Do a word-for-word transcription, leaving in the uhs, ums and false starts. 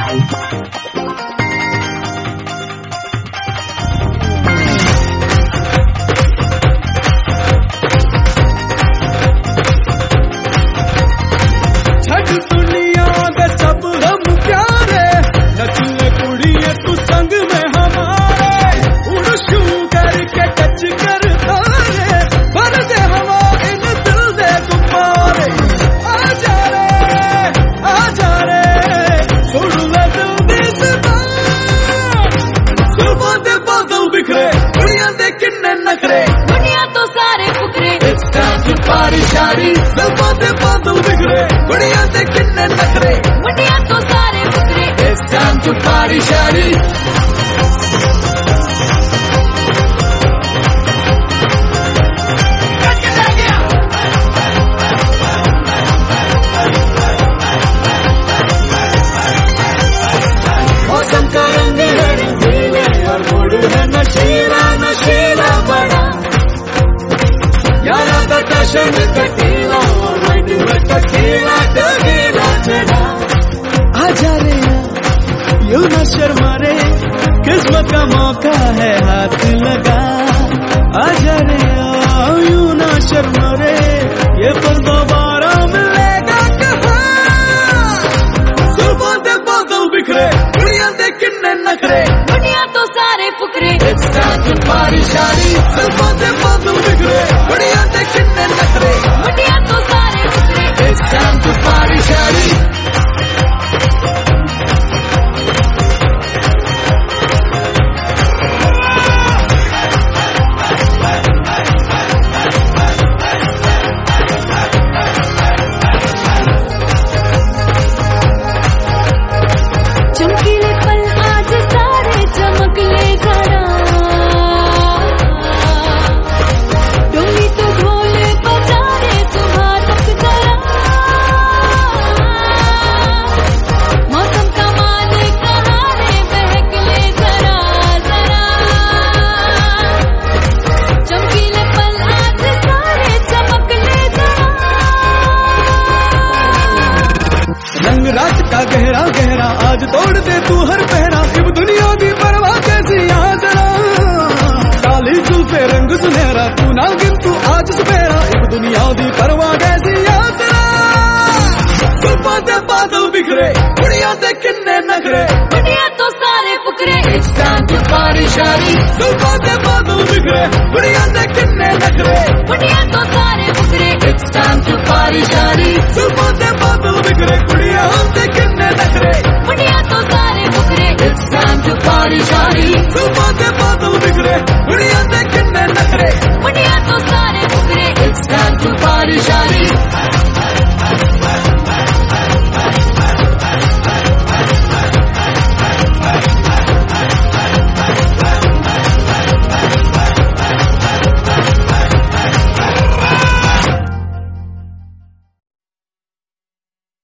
दुनिया तो सारे Fukrey, It's time to party शादी, ज़ुल्फ़ों से बादल बिखरे, दुनिया से किन्ने नखरे, दुनिया तो सारे Fukrey, It's time to party शादी। मौसम का रंग है रंगीले और मूड है नशीला नशीला बड़ा, यारा का जश्न कटीला और वैडी में टकीला टकीला चढ़ा। आजा रे यूं न शर्मा रे, किस्मत का मौका है हाथ लगा। आजा रे यूं न शर्मा रे, ये पल दोबारा मिलेगा कहाँ। ज़ुल्फ़ों से बादल बिखरे, दुनिया से किन्ने नखरे, दुनिया तो सारे Fukrey, It's time to party शादी, ज़ुल्फ़ों से बादल बिखरे, दुनिया से किन्ने नखरे, दुनिया तो सारे Fukrey, It's time to party शादी। चमकीले पल आज सारे चमक ले जरा, डोली तो ढोल बजा रे सुबह तक जरा। मौसम का मालिक कहाँ रे, बहक ले जरा जरा। चमकीले पल आज सारे चमक ले जरा। रंग रात का गहरा गहरा आज तोड़ दे तू हर पहरा, इब दुनिया की परवाह कैसी यहाँ जरा। काली जुल्फे रंग सुनहरा, तू ना गिन तू आज सवेरा, इब दुनिया की परवाह कैसी यहाँ जरा। ज़ुल्फ़ों से बादल बिखरे, दुनिया से किन्ने नखरे, दुनिया तो सारे Fukrey, It's time to party शादी, ज़ुल्फ़ों से बादल बिखरे, दुनिया से किन्ने नखरे, दुनिया तो सारे Fukrey, It's time to party शादी, ज़ुल्फ़ों से बादल बिखरे, दुनिया से किन्ने नखरे, दुनिया तो सारे Fukrey, It's time to party शादी, ज़ुल्फ़ों से